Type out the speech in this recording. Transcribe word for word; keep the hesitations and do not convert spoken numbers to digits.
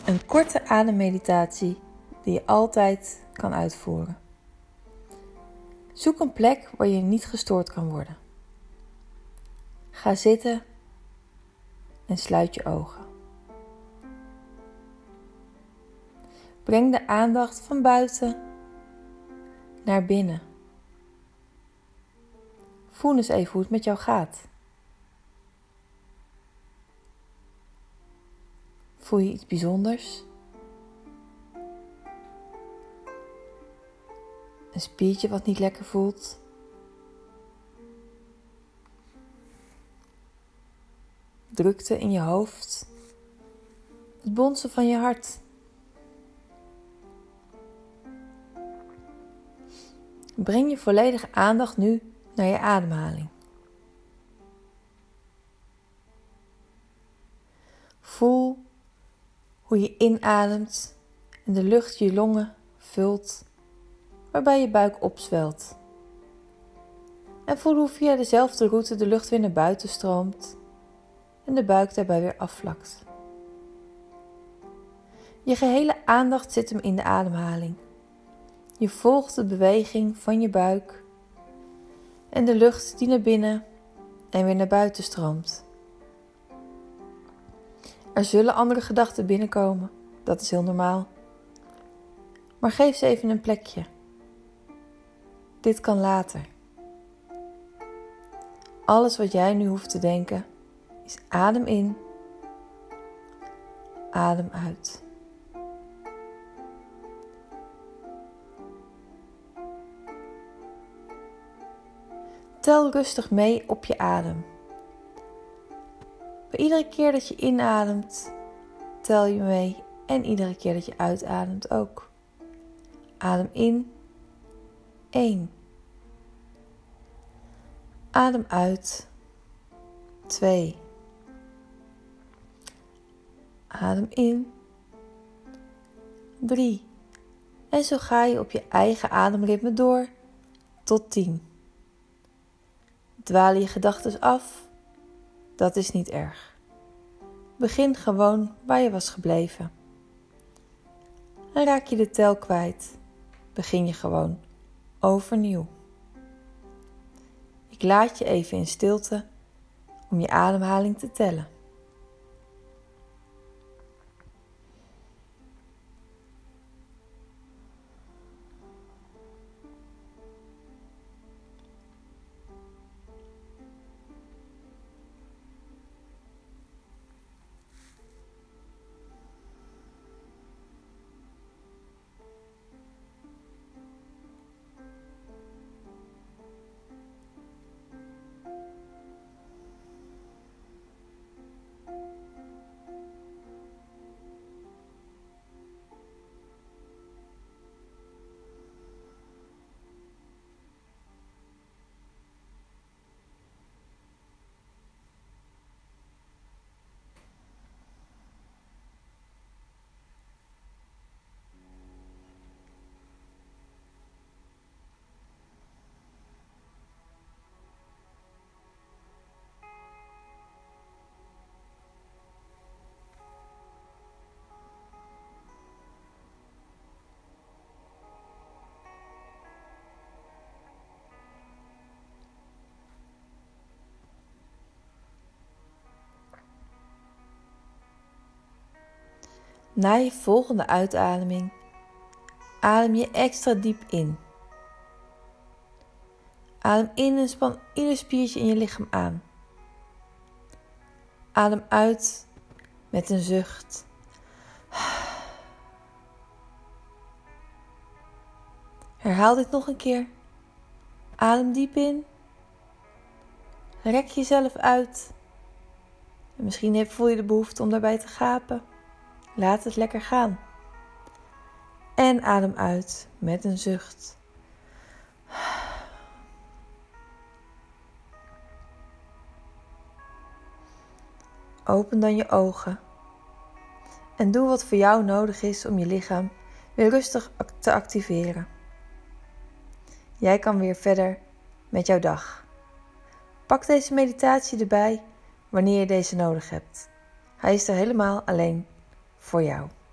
Een korte ademmeditatie die je altijd kan uitvoeren. Zoek een plek waar je niet gestoord kan worden. Ga zitten en sluit je ogen. Breng de aandacht van buiten naar binnen. Voel eens even hoe het met jou gaat. Voel je iets bijzonders? Een spiertje wat niet lekker voelt? Drukte in je hoofd? Het bonzen van je hart? Breng je volledige aandacht nu naar je ademhaling. Voel hoe je inademt en de lucht je longen vult, waarbij je buik opzwelt. En voel hoe via dezelfde route de lucht weer naar buiten stroomt en de buik daarbij weer afvlakt. Je gehele aandacht zit hem in de ademhaling. Je volgt de beweging van je buik en de lucht die naar binnen en weer naar buiten stroomt. Er zullen andere gedachten binnenkomen, dat is heel normaal. Maar geef ze even een plekje. Dit kan later. Alles wat jij nu hoeft te denken is adem in, adem uit. Tel rustig mee op je adem. Bij iedere keer dat je inademt, tel je mee en iedere keer dat je uitademt ook. Adem in, één. Adem uit, twee. Adem in, drie. En zo ga je op je eigen ademritme door tot tien. Dwalen je gedachten af? Dat is niet erg. Begin gewoon waar je was gebleven. En raak je de tel kwijt, begin je gewoon overnieuw. Ik laat je even in stilte om je ademhaling te tellen. Na je volgende uitademing adem je extra diep in. Adem in en span ieder spiertje in je lichaam aan. Adem uit met een zucht. Herhaal dit nog een keer. Adem diep in. Rek jezelf uit. En misschien voel je de behoefte om daarbij te gapen. Laat het lekker gaan. En adem uit met een zucht. Open dan je ogen. En doe wat voor jou nodig is om je lichaam weer rustig te activeren. Jij kan weer verder met jouw dag. Pak deze meditatie erbij wanneer je deze nodig hebt. Hij is er helemaal alleen voor jou.